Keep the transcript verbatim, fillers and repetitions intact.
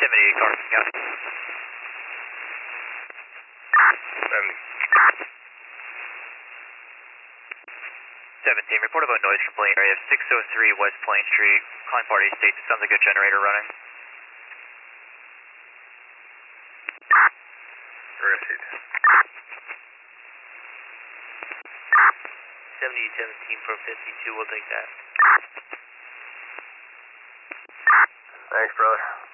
seventy-eight car, got it. seventy. seventeen, report about noise complaint area of six oh three West Plain Street, Klein Party Estates. It sounds like a generator running. Received. seventy seventeen from fifty-two, we'll take that. Thanks, brother.